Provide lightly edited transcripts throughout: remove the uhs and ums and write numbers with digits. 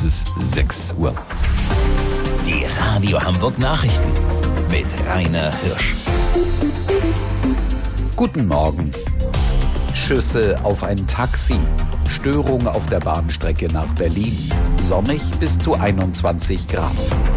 es 6 Uhr. Die Radio Hamburg Nachrichten mit Rainer Hirsch. Guten Morgen. Schüsse auf ein Taxi. Störung auf der Bahnstrecke nach Berlin. Sonnig bis zu 21 Grad.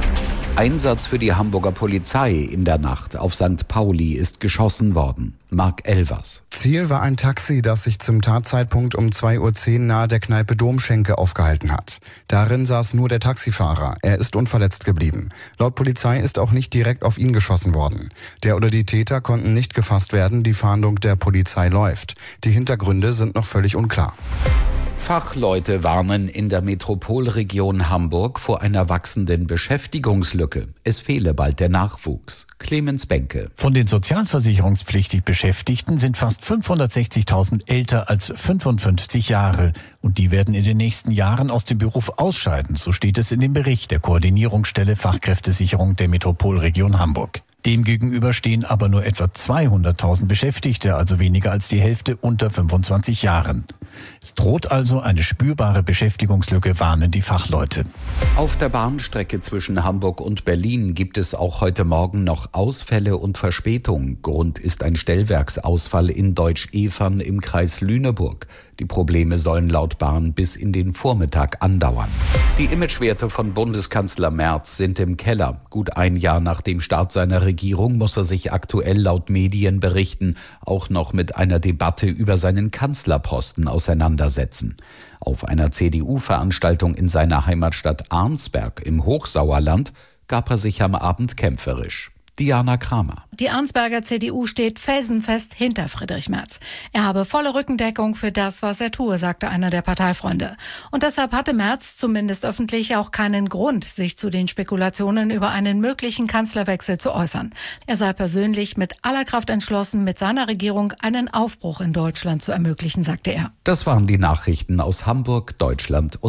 Einsatz für die Hamburger Polizei in der Nacht auf St. Pauli ist geschossen worden. Marc Elvers. Ziel war ein Taxi, das sich zum Tatzeitpunkt um 2:10 Uhr nahe der Kneipe Domschenke aufgehalten hat. Darin saß nur der Taxifahrer. Er ist unverletzt geblieben. Laut Polizei ist auch nicht direkt auf ihn geschossen worden. Der oder die Täter konnten nicht gefasst werden. Die Fahndung der Polizei läuft. Die Hintergründe sind noch völlig unklar. Fachleute warnen in der Metropolregion Hamburg vor einer wachsenden Beschäftigungslücke. Es fehle bald der Nachwuchs. Clemens Benke. Von den sozialversicherungspflichtig Beschäftigten sind fast 560.000 älter als 55 Jahre. Und die werden in den nächsten Jahren aus dem Beruf ausscheiden, so steht es in dem Bericht der Koordinierungsstelle Fachkräftesicherung der Metropolregion Hamburg. Demgegenüber stehen aber nur etwa 200.000 Beschäftigte, also weniger als die Hälfte unter 25 Jahren. Es droht also eine spürbare Beschäftigungslücke, warnen die Fachleute. Auf der Bahnstrecke zwischen Hamburg und Berlin gibt es auch heute Morgen noch Ausfälle und Verspätungen. Grund ist ein Stellwerksausfall in Deutsch-Evern im Kreis Lüneburg. Die Probleme sollen laut Bahn bis in den Vormittag andauern. Die Imagewerte von Bundeskanzler Merz sind im Keller. Gut ein Jahr nach dem Start seiner Regierung muss er sich aktuell laut Medienberichten auch noch mit einer Debatte über seinen Kanzlerposten auseinandersetzen. Auf einer CDU-Veranstaltung in seiner Heimatstadt Arnsberg im Hochsauerland gab er sich am Abend kämpferisch. Diana Kramer. Die Arnsberger CDU steht felsenfest hinter Friedrich Merz. Er habe volle Rückendeckung für das, was er tue, sagte einer der Parteifreunde. Und deshalb hatte Merz zumindest öffentlich auch keinen Grund, sich zu den Spekulationen über einen möglichen Kanzlerwechsel zu äußern. Er sei persönlich mit aller Kraft entschlossen, mit seiner Regierung einen Aufbruch in Deutschland zu ermöglichen, sagte er. Das waren die Nachrichten aus Hamburg, Deutschland und